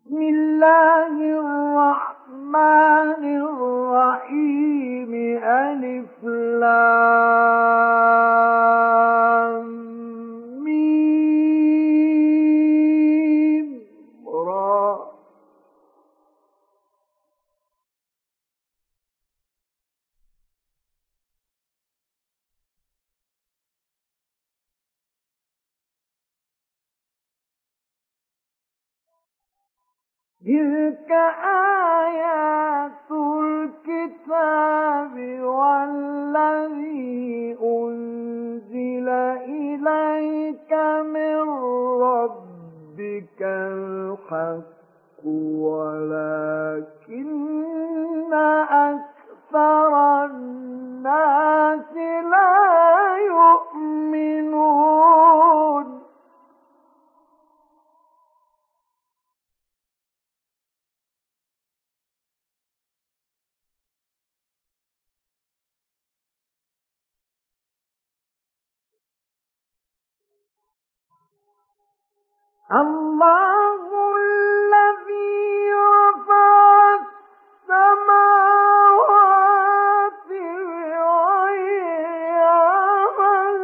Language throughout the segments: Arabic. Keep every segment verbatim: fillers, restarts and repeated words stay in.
بسم الله الرحمن الرحيم. ألف لام ميم را. تلك آيات الكتاب والذي أنزل إليك من ربك الحق ولكن أكثر الناس لا يؤمنون. الله الذي رفع السماوات بغير عمد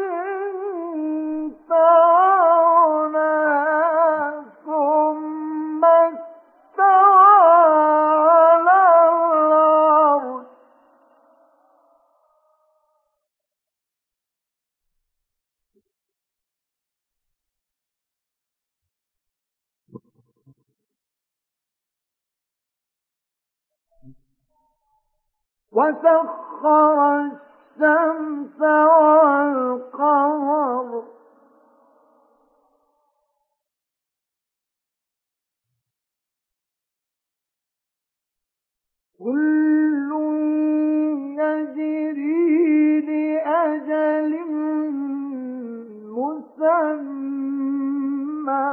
ترونها ثم استوى على العرش. وسخر الشمس والقمر كل يجري لأجل مسمى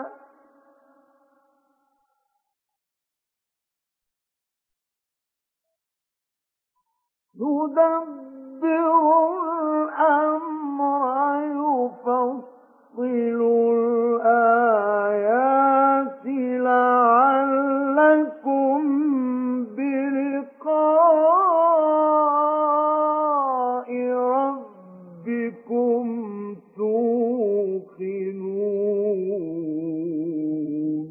يدبر الأمر يفصل الآيات لعلكم بلقاء ربكم توقنون.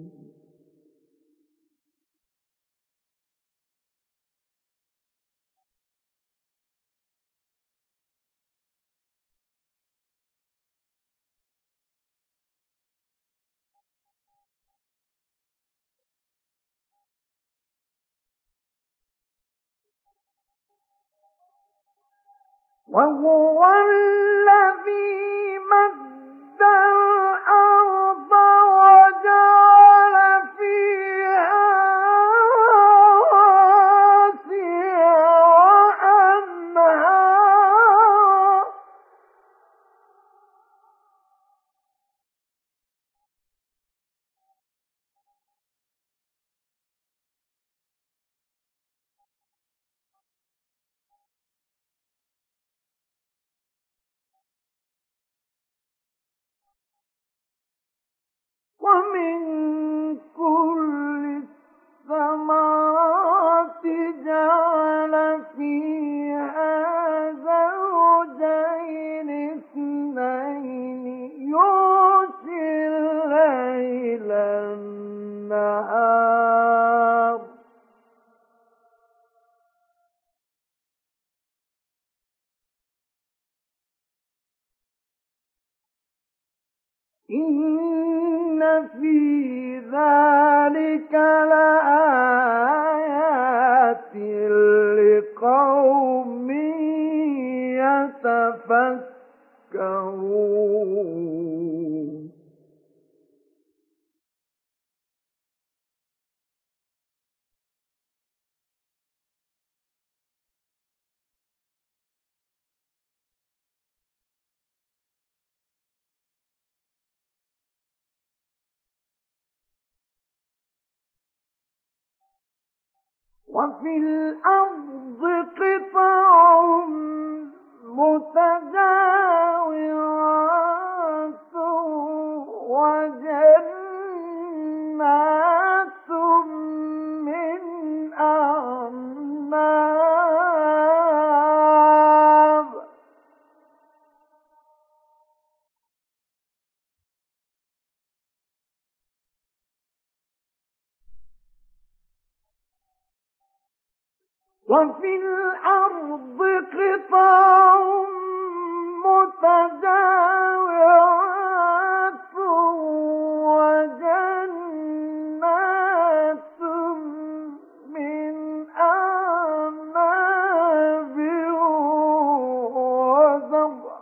وهو الذي مد الأرض وجعل فيها رواسي وأنهارا ومن كل الثمرات جعل فيها زوجين اثنين يغشي الليل النهار إن في ذلك لآيات لقوم يتفكرون. وفي الأرض قطع متجاورات وجنات وفي الأرض قطع متجاورات وجنات من أعناب وزرع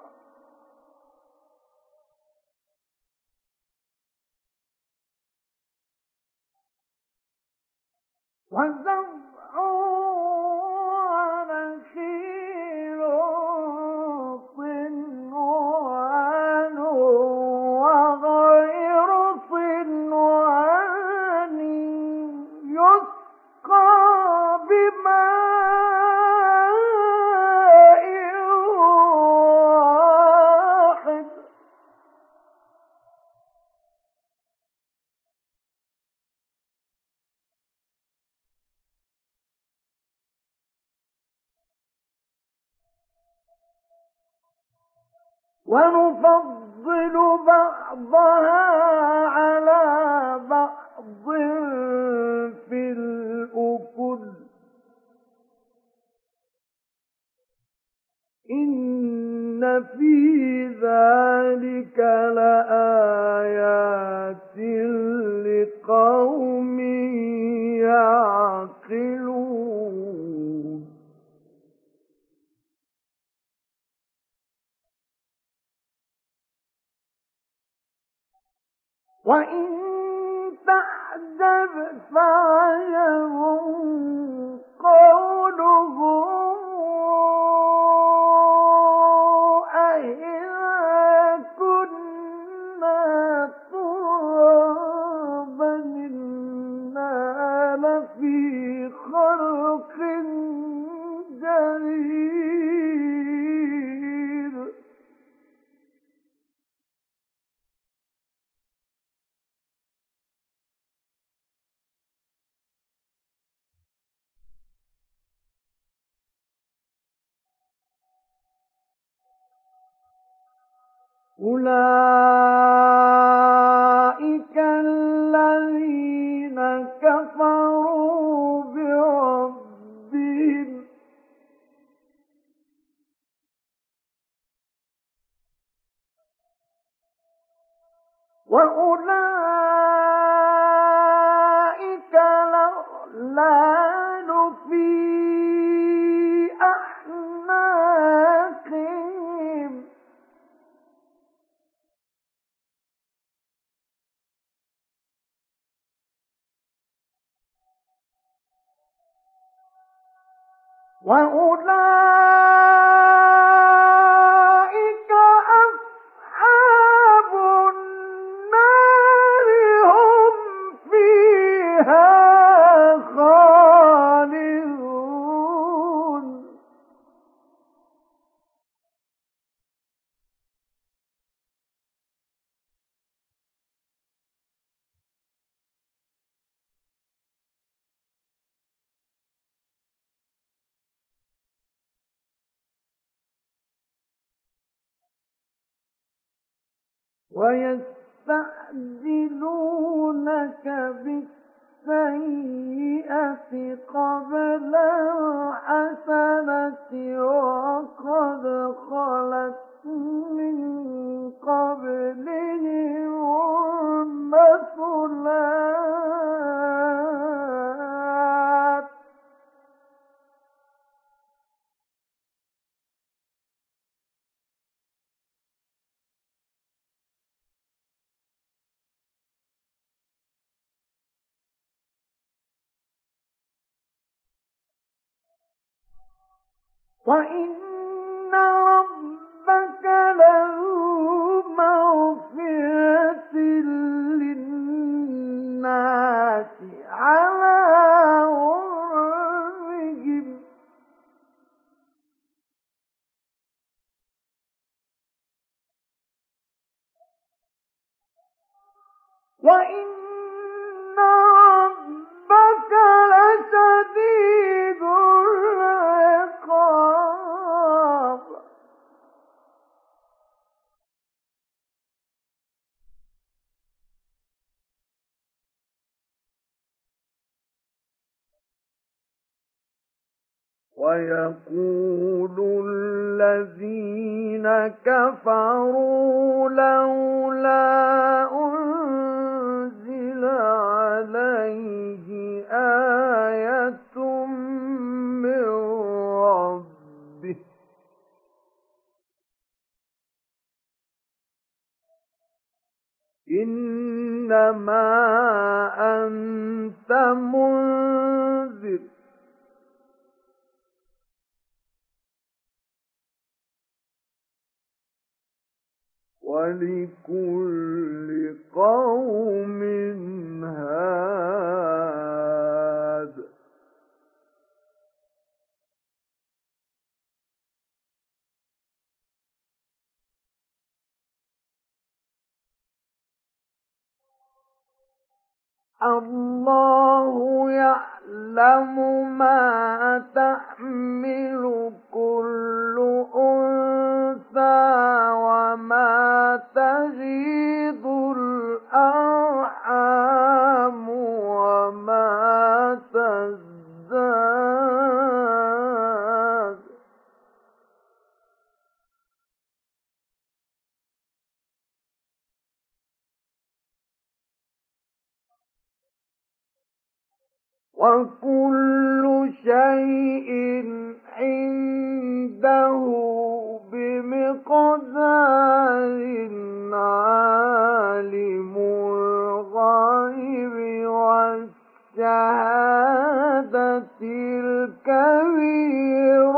وزرع ونخيل صنوان وغير صنوان يسقى بماء واحد ونفضل بعضها على بعض في الأكل إن في ذلك لآيات لقوم يعقلون وإن تعجب فعجب قولهم أإذا كنا ترابا إنا لفي خلق جديد أولئك الذين كفروا بربهم وأولئك الأغلال في أعناقهم وأولئك أصحاب النار هم فيها خالدون ويستعجلونك بالسيئة قبل الحسنة وقد خلت من قبلهم المثلات وإن ربك لذو مغفرة للناس على غرهم وإن ربك لشديد العقاب ويقول الذين كفروا لولا أنزل عليه آية من ربه إنما أنت منذر ولكل قوم هاد الله يعلم ما تحمل كل أنثى وما تغيض الأرحام وما تزداد وكل شيء عنده بمقدار عالم الغيب والشهادة الكبير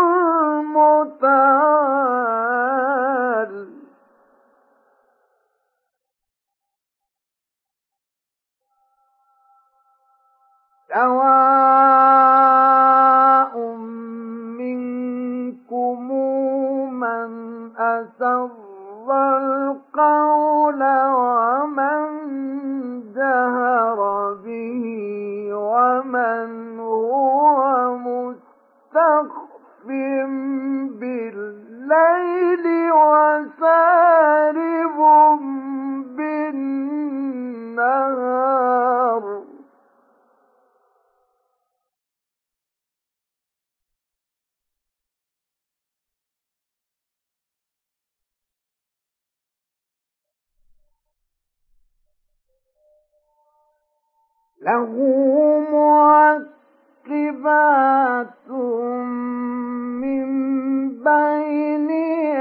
المتعال سواء منكم من أسر القول ومن جهر به ومن هو مستخف بالليل وسارب بالنهار له معقبات من بين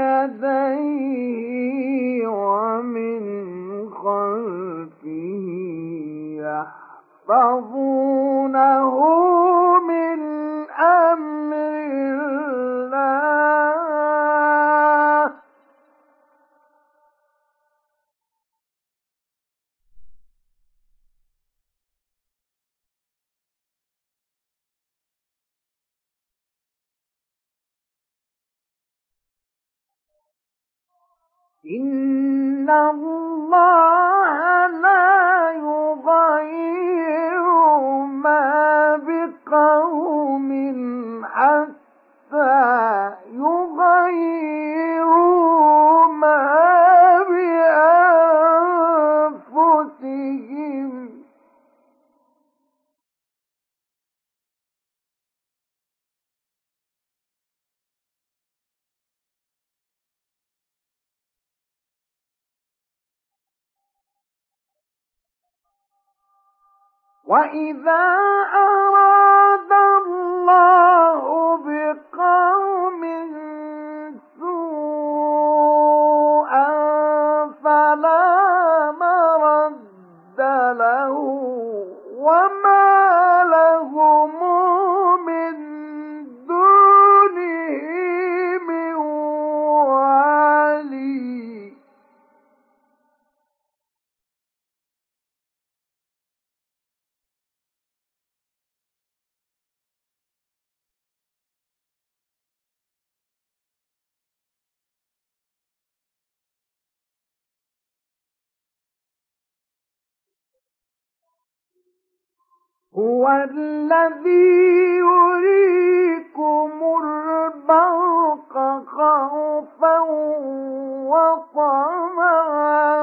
يديه ومن خلفه يحفظونه من أمر الله إن الله لا يغير ما بقوم حتى يغيروا ما بأنفسهم وَإِذَا أَرَادَ اللَّهُ بِقَوْمٍ سُوءًا فَلَا مَرَدَّ لَهُ وَمَا لَهُم مِّن دُونِهِ مِن وَالٍ هُوَ الَّذِي يُرِيكُمُ الْبَرْقَ خَوْفًا وَطَمَعًا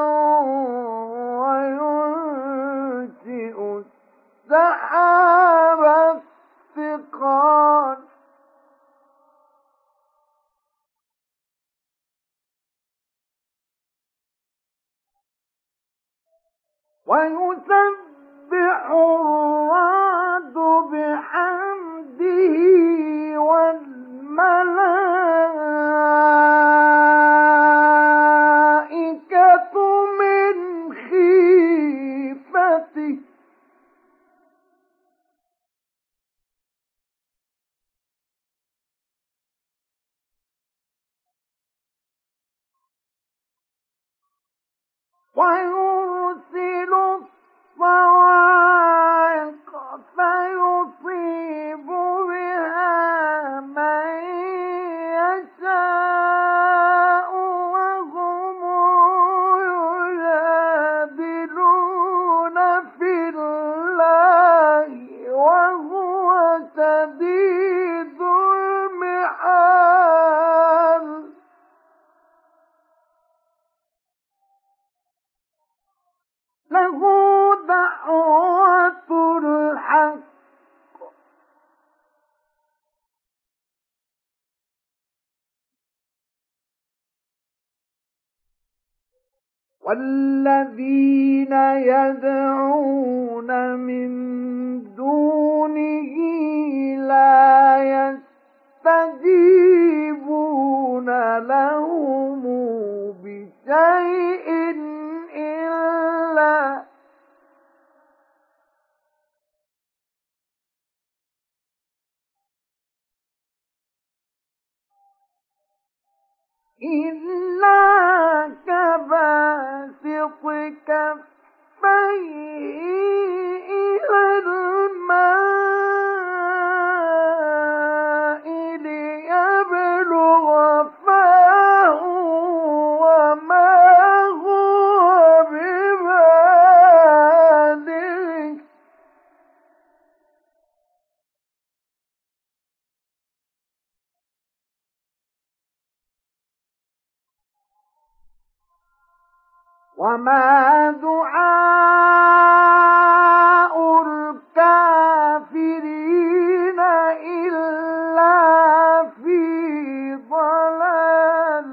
وَيُنشِئُ السَّحَابَ الثِّقَالَ ويسبح الرعد بحمده والملائكة من خيفته ويرسل الصواعق فيصيب بها من يشاء وهم يجادلون في الله وهو شديد المحال له دعوة الحق والذين يدعون من دونه لا يستجيبون لهم بشيء إلا إلا كباسط كفيه إلى الماء ليبلغ فاه وما هو ببالغه وما دعاء الكافرين إلا في ضلال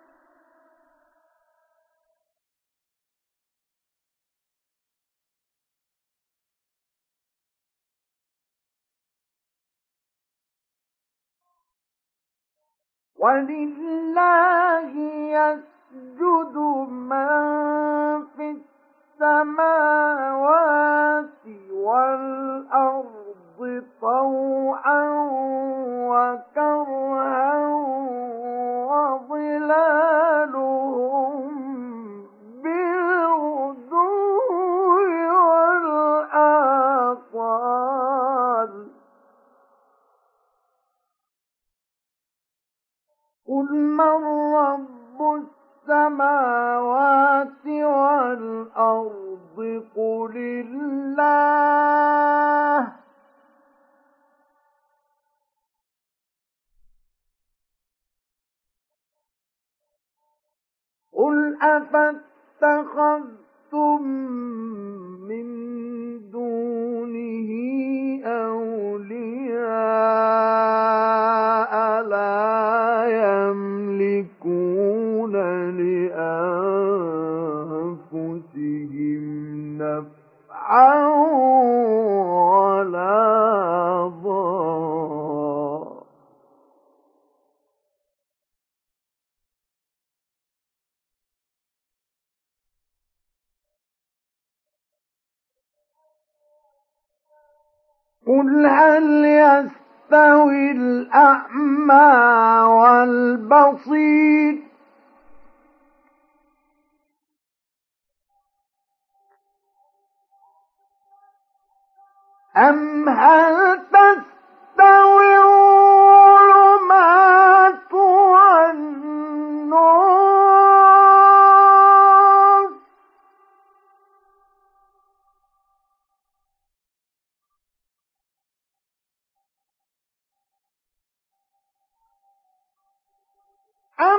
ولله يسجد من في السماوات والأرض طوعا وكرها وظلالهم بالغدو والآصال قل من رب السماوات والأرض قل الله قل أفاتخذتم من دونه أولياء لا يملكون لأنفسهم نفعا ولا ضرا قل هل يستوي الأعمى والبصير أم هل تستوي الظلمات والنور أم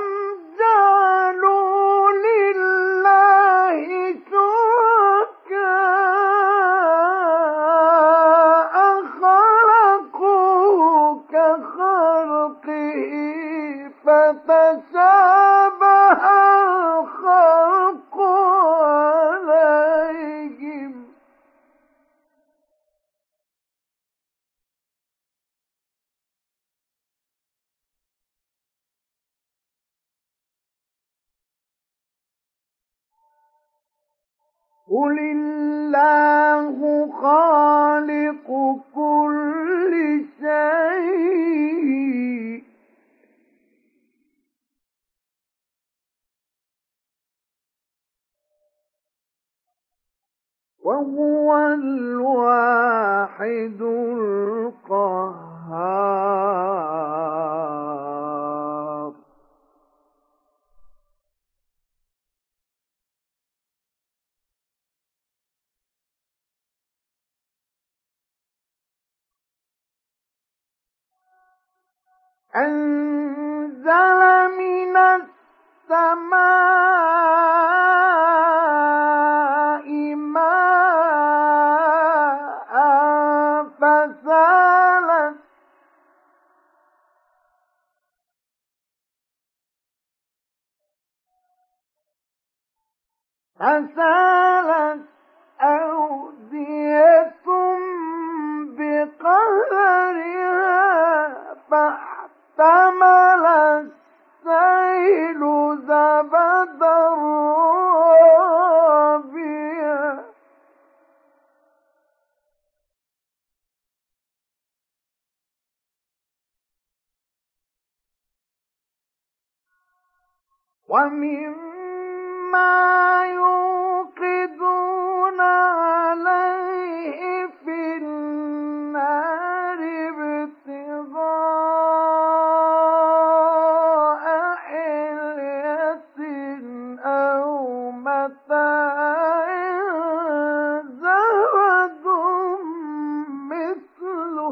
جعلوا لله شركاء خلقوا كخلقه فتشابه الخلق عليهم قل الله خالق كل شيء وهو الواحد القهار. أنزل من السماء ماء فسالت فسالت أودية بقدرها فاحتمل السيل زبدا رابيا ومما يوقدون عليه في النار ابتغاء حلية أو متاع زبد مثله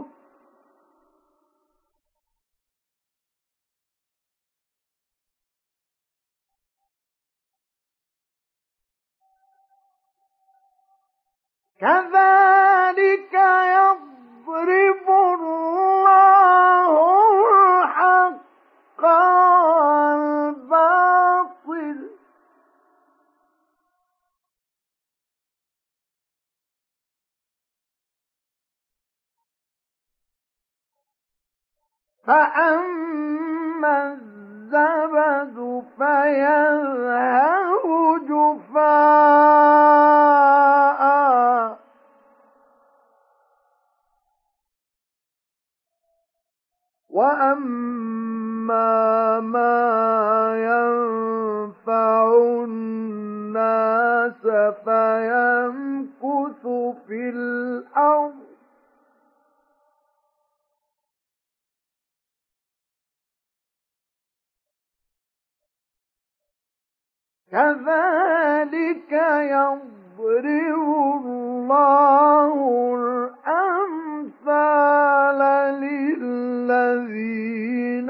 كذلك يضرب الله الحق والباطل فأما الزبد فيذهب جفاء وأما ما ينفع الناس فيمكث في الأرض كذلك يضرب الله الأمثال للذين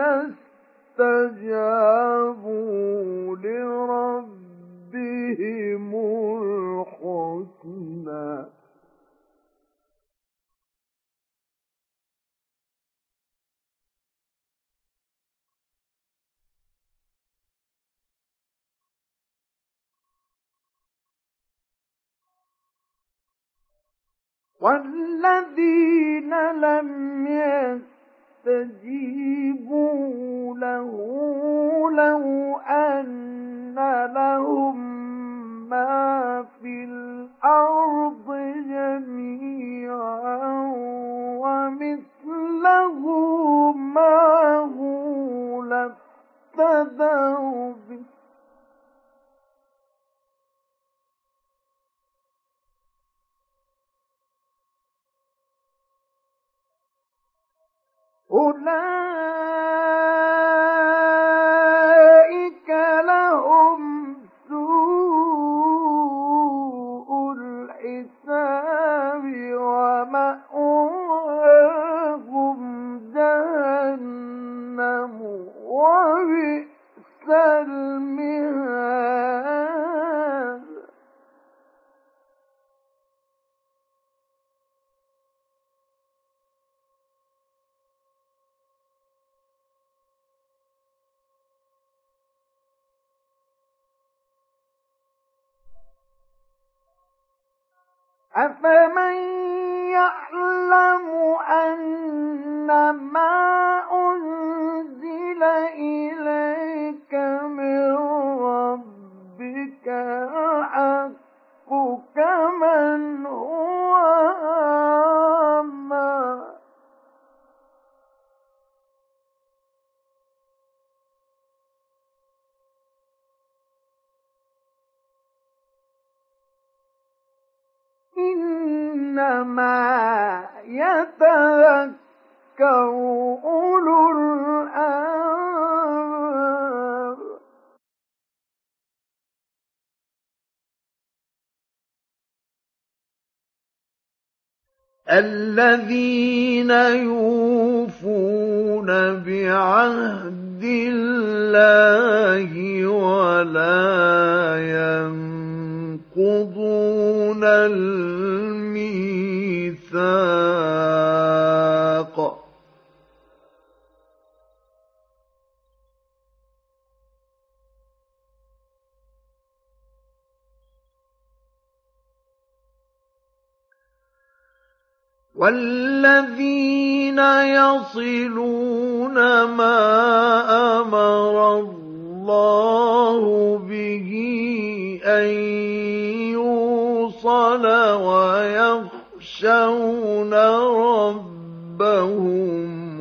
استجابوا لربهم الحسنى والذين لم يستجيبوا له لو أن لهم ما في الأرض جميعا ومثله معه لافتدوا به أولئك لهم سوء الحساب ومأواهم جهنم وبئس المهاد أفمن يعلم أنما أنزل إليك من ربك الحق إنما يتذكر أولو الألباب. الذين يوفون بعهد الله ولا ينقضون الميثاق. والذين يصلون ما أمر الله به أن يوصل ويخشون ربهم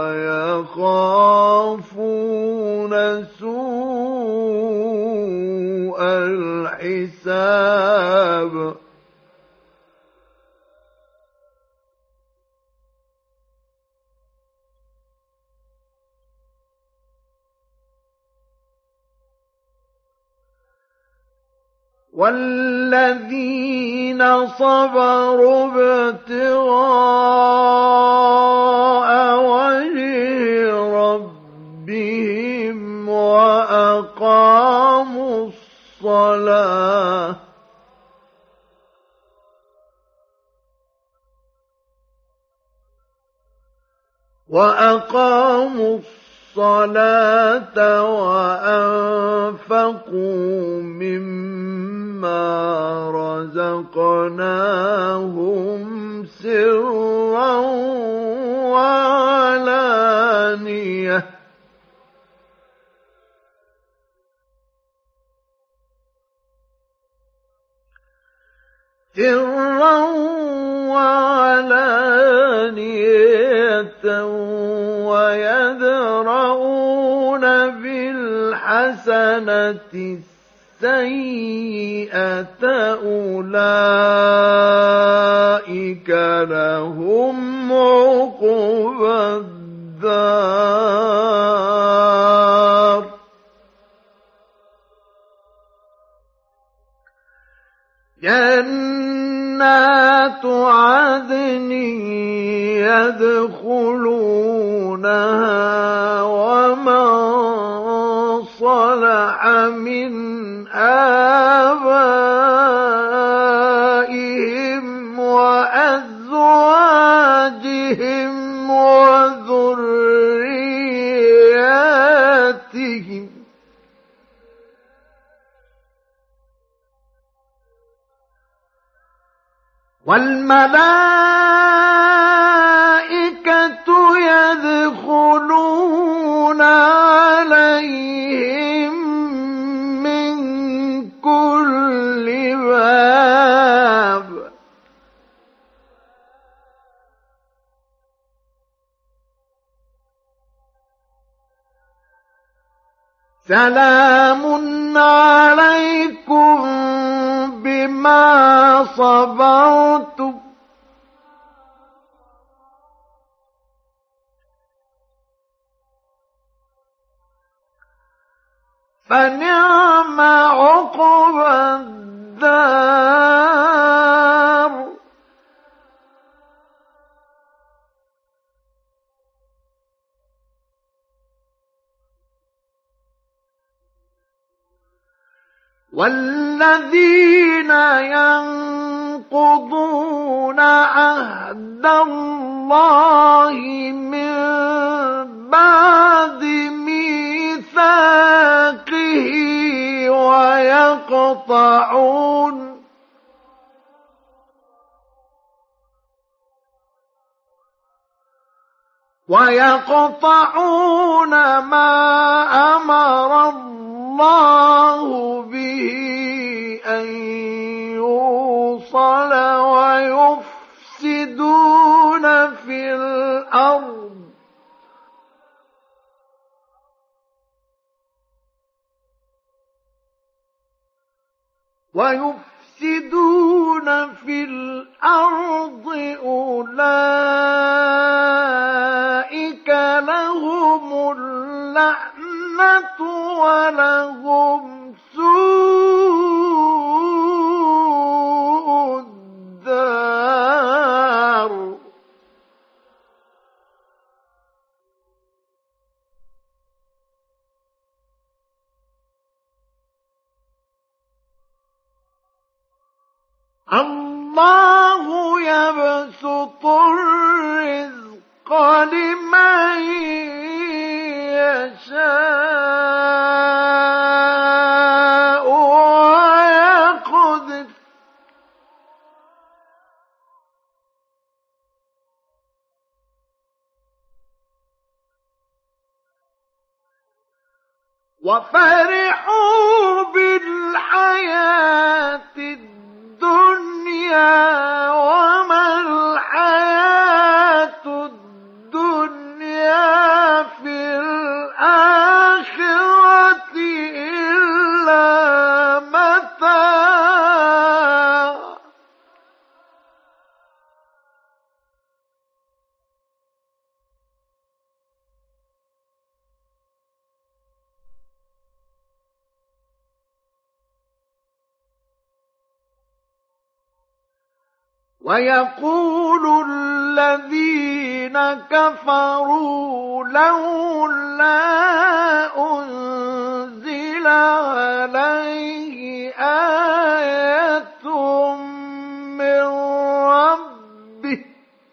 ويخافون سوء الحساب. والذين صبروا ابتغاء وجه ربهم وأقاموا الصلاة وأقاموا الصلاة وأنفقوا مما رزقناهم سرا وعلانية سرا وعلانية ويدرؤون بالحسنة السيئة أولئك لهم عقبى الدار. جنات عدن يدخلونها ومن صلح من آبائهم وأزواجهم وذرياتهم والملائكة يدخلون عليهم من كل باب سلام عليكم بما صبرتم فنعم عقبى الدار. والذين ينقضون عهد الله من بعد ميثاقه ويقطعون ويقطعون ما أمر الله به أن يوصل ويفسدون في الأرض ويفسدون في الأرض الله يبسط الرزق لمن يشاء ويقدر وفرحوا بالحياة الدنيا وما الحياة الدنيا في الآخرة إلا متاع ويقول الذين كفروا لولا أنزل عليه آية من ربه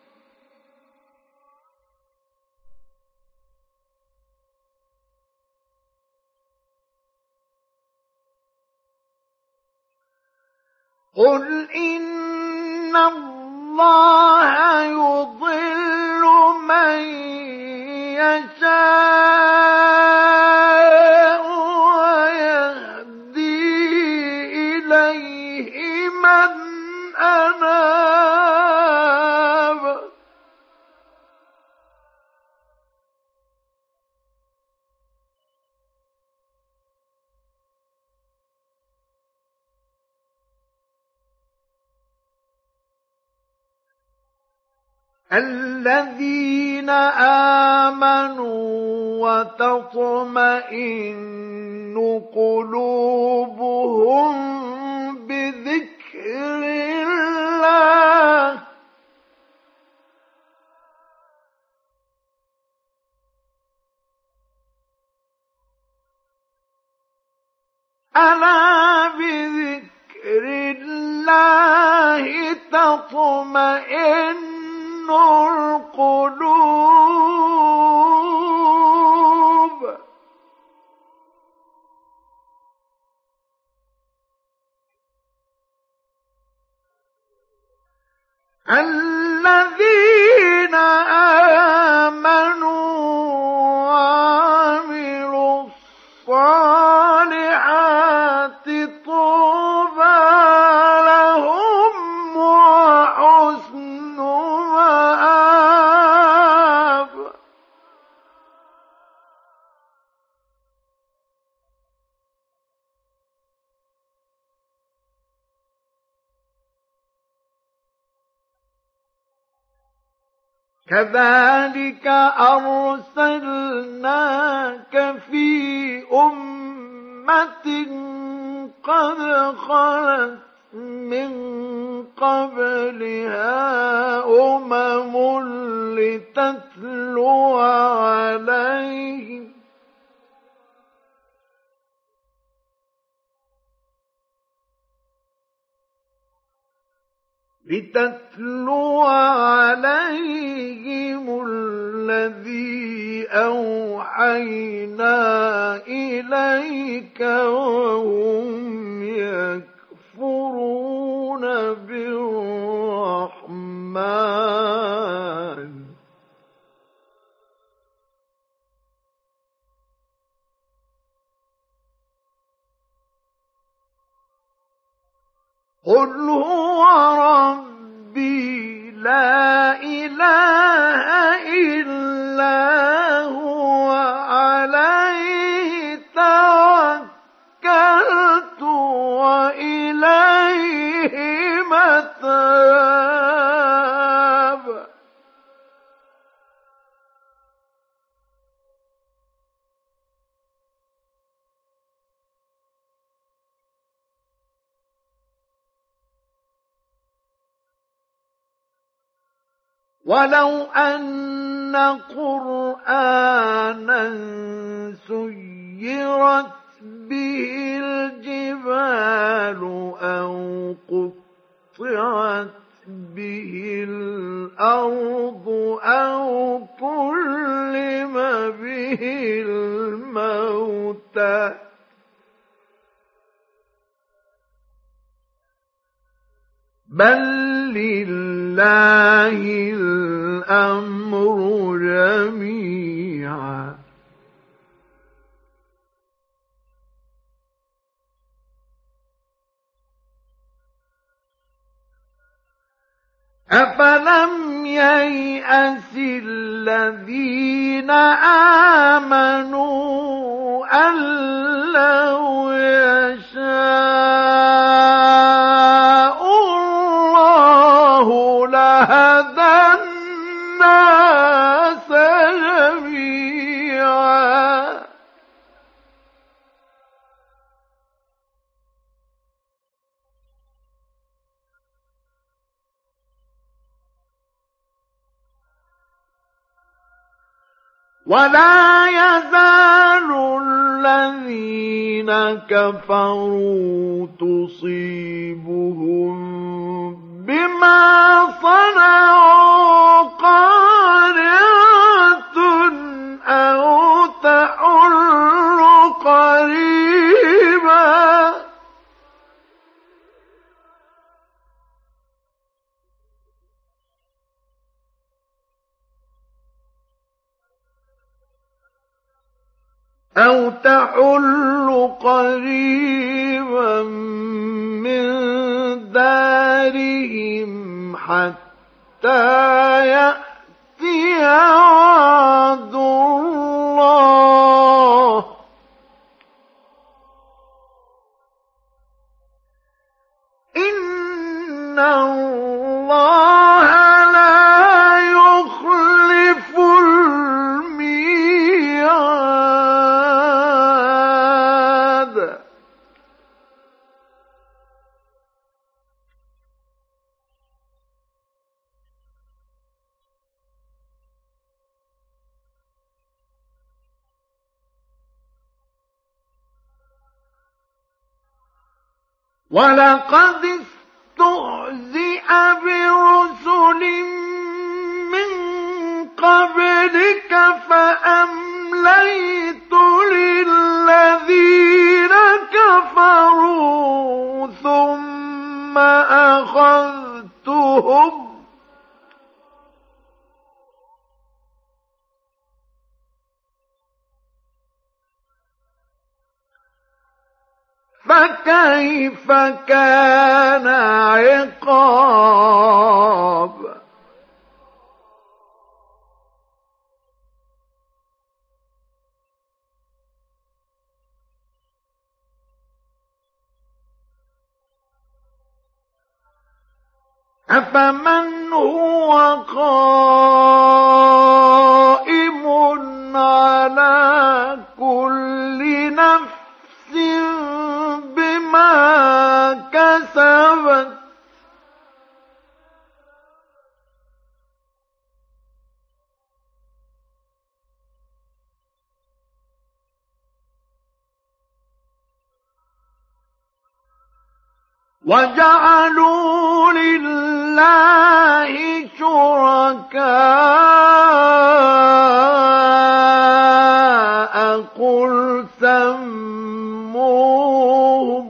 قل إن الله يضل من يشاء ويهدي إليه من أناب الذين آمنوا وتطمئن قلوبهم بذكر الله ألا بذكر الله تطمئن القلوب الذين آمنوا وعملوا الصالحات طوبى لهم وحسن مآب كذلك أرسلناك في أمة قد خلت من قبلها أمم لتتلو عليهم لتتلو عليهم الذي أوحينا إليك وهم يكفرون بالرحمن قل هو ربي لا إله إلا هو عليه توكلت وإليه متاب ولو أن قرآنا سيرت به الجبال أو قطعت قُطِعَتْ بِهِ الْأَرْضُ أَوْ كُلِّمَ بِهِ الْمَوْتَى بَل لِّلَّهِ الْأَمْرُ جَمِيعًا أَفَلَمْ يَيْأَسِ الَّذِينَ آمَنُوا أَن لَّوْ يَشَاءُ اللَّهُ لَهَدَى النَّاسَ جَمِيعًا وَلَا يَزَالُ الَّذِينَ كَفَرُوا تُصِيبُهُم بِمَا صَنَعُوا قَارِعَةٌ أَوْ تَحُلُّ قَرِيبًا أَوْ تَحُلُّ قَرِيبًا مِّن دَارِهِمْ حَتَّىٰ يَأْتِيَ وَعْدُ اللَّهِ ۚ إِنَّ اللَّهَ لَا يُخْلِفُ الْمِيعَادَ وَلَقَدِ اسْتُهْزِئَ بِرُسُلٍ مِّن قَبْلِكَ فَأَمْلَيْتُ لِلَّذِينَ كَفَرُوا ثُمَّ أَخَذْتُهُمْ ۖ فَكَيْفَ كَانَ عِقَابِ أَفَمَنْ هُوَ قَائِمٌ عَلَىٰ كُلِّ نَفْسٍ بِمَا كَسَبَتْ وَجَعَلُوا لِلَّهِ شُرَكَاءَ قُلْ سَمُّوهُمْ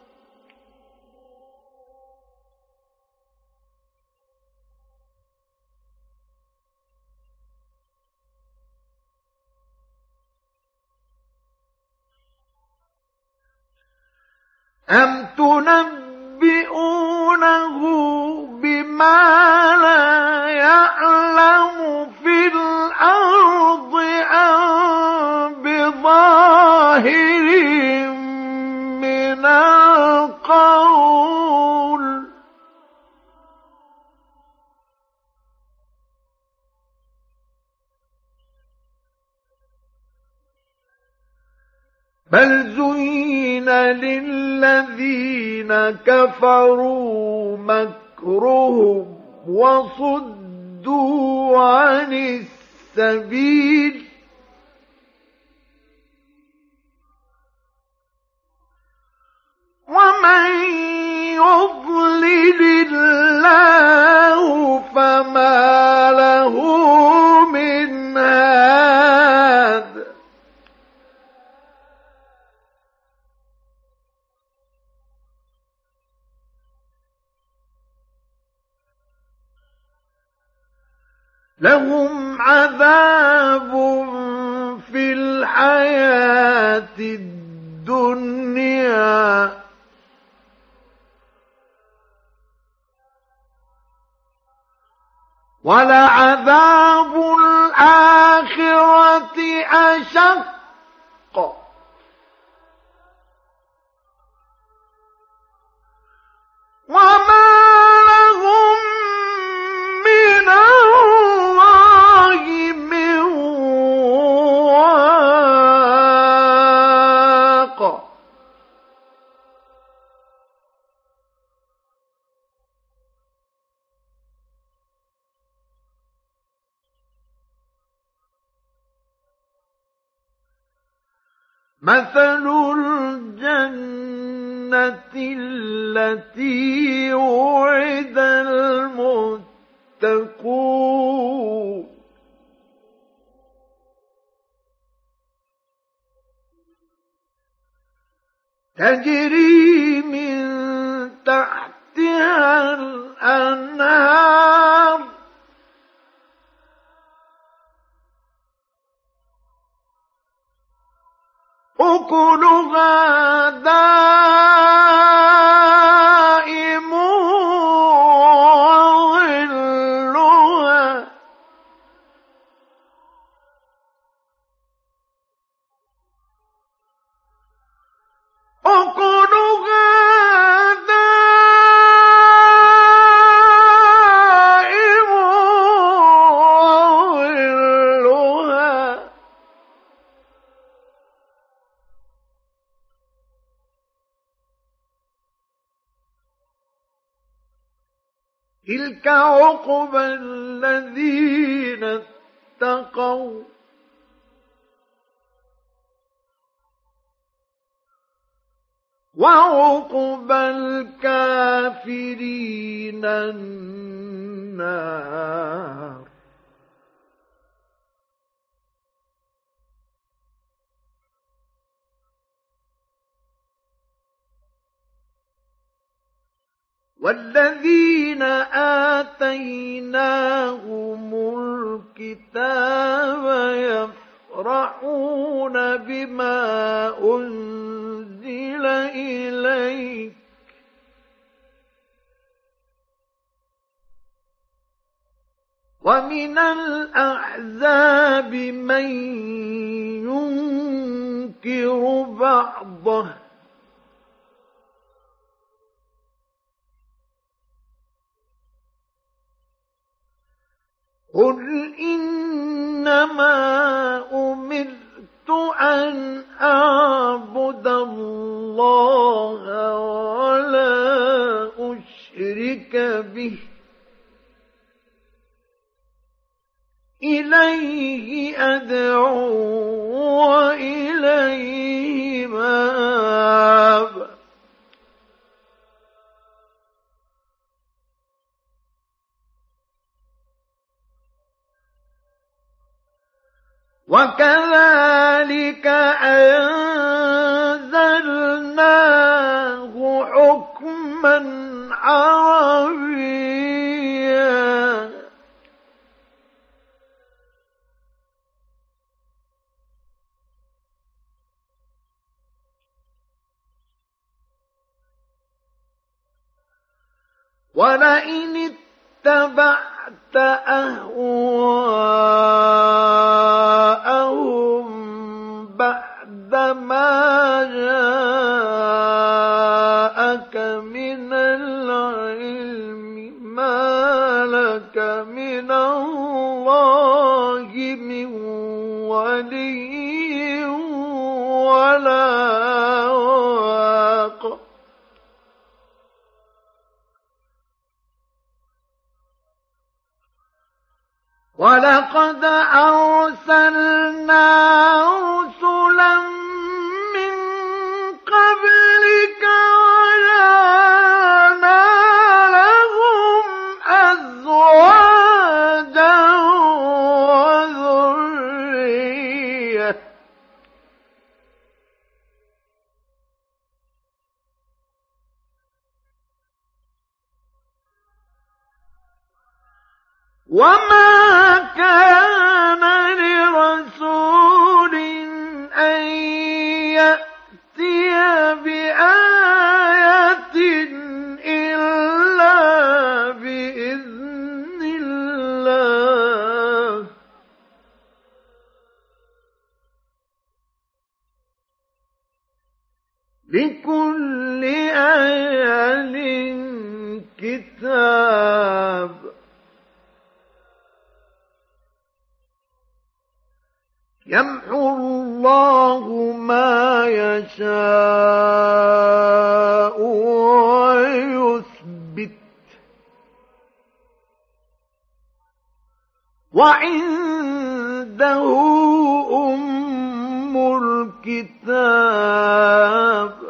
أَمْ تُنَبِّئُونَهُ بِمَا لَا يَعْلَمُ فِي الْأَرْضِ أَم بِظَاهِرٍ مِّنَ الْقَوْلِ ۗ بَلْ زُيِّنَ لِلَّذِينَ كَفَرُوا مَكْرُهُمْ وَصُدُّوا عَنِ السَّبِيلِ وَمَن يُضْلِلِ لهم عذاب في الحياة الدنيا ولعذاب الآخرة أشق وما لهم من الله من واق مثل الجنة التي وعد المتقون تجري من تحتها الأنهار أكلها دائم وظلها أكلها دائم وظلها تلك عقبى الذين اتقوا وعقبى الكافرين النار والذين آتيناهم الكتاب يفرحون بما أنزل إليك ومن الأحزاب من ينكر بعضه قل إنما أمرت أن أعبد الله ولا أشرك به إليه أدعو وإليه مآب وكذلك أنزلناه حكما عربيا ولئن اتبعت أهواءهم بعد ما جاءك من العلم ما لك من الله من ولي ولا واق ولقد أرسلنا رسلا من قبلك وجعلنا لهم أزواجا وذرية وما كان لرسول أن يأتي بآية إلا بإذن الله لكل أجل كتاب يمحو الله ما يشاء ويثبت وعنده أم الكتاب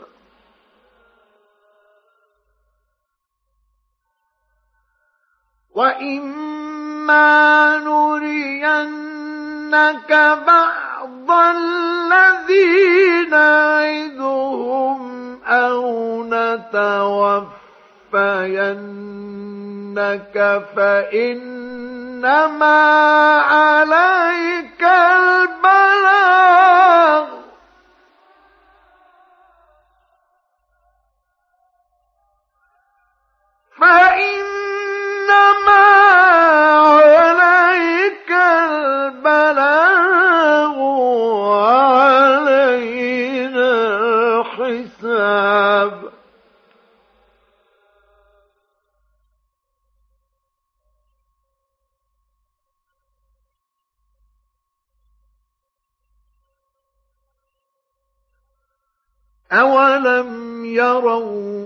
وإما نرينك بعض الذي نعدهم أو نتوفينك فإنما عليك البلاغ فإنما عليك البلاغ وعلينا الحساب أولم يروا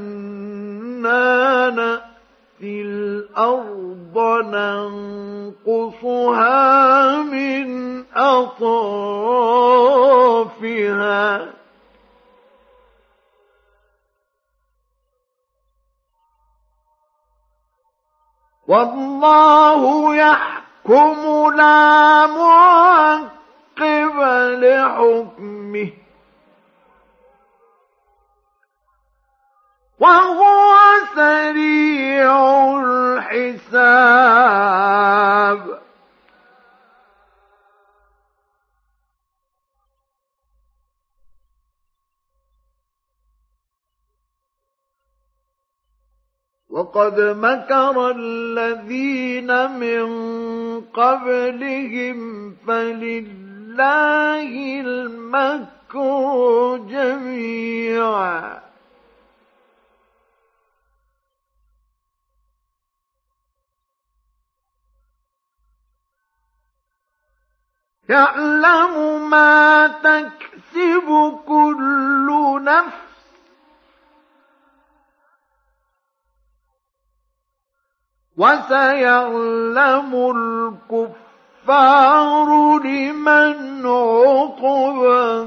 أنا نأتي الأرض ننقصها من أطرافها والله يحكم لا معقب لحكمه وهو سريع الحساب وقد مكر الذين من قبلهم فلله المكر جميعا يعلم ما تكسب كل نفس وسيعلم الكفار لمن عقبى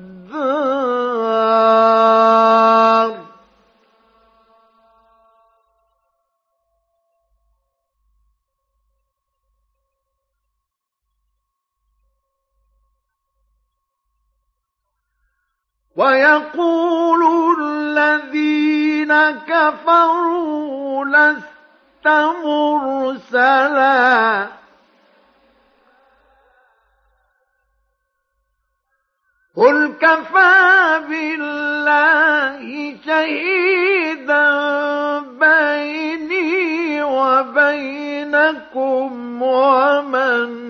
الدار ويقول الذين كفروا لست مرسلا قل كفى بالله شهيدا بيني وبينكم ومن